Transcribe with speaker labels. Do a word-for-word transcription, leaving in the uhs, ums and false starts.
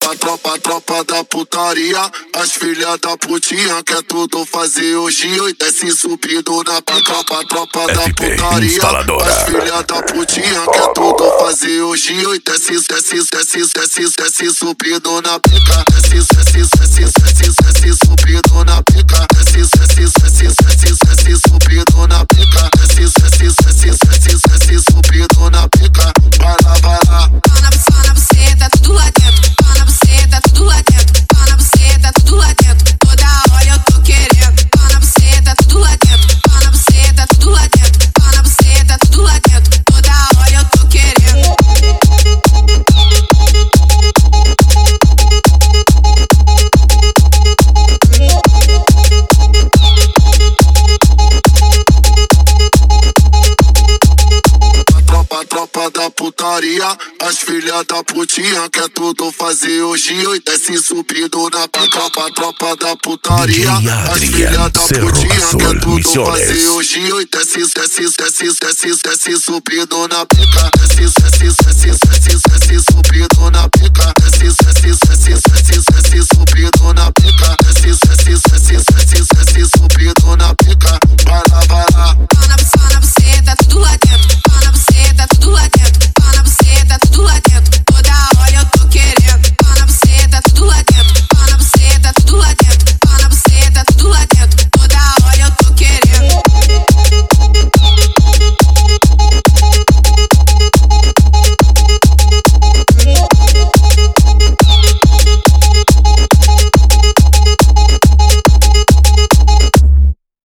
Speaker 1: tropa, tropa, tropa da putaria. As filhas da putinha quer tudo fazer hoje e desce subindo na pica. Tropa, tropa da putaria. As filhas da putinha quer tudo fazer hoje e desce, desce, desce, desce, desce subindo na pica. Desce, desce, desce, desce, desce subindo na pica. Desce, desce, desce, desce, desce subindo na pica. Desce, desce, desce, desce, desce subindo na pica. Vai lá, vai lá.
Speaker 2: Pau na buceta, tudo lá dentro. Pau na buceta, tudo lá dentro. Pau na buceta, tudo lá dentro. Toda hora eu tô querendo. Pau na buceta, tudo lá dentro. Pau na buceta, tudo lá dentro. Pau na buceta, tudo lá dentro. Toda hora eu tô querendo.
Speaker 1: Tropa da putaria, as filhas da putinha quer tudo fazer hoje e desce subindo na pica. Tropa, tropa da putaria, as filhas da putinha quer tudo fazer hoje e desce, desce, desce, desce, desce subindo na pica. Desce, desce, desce,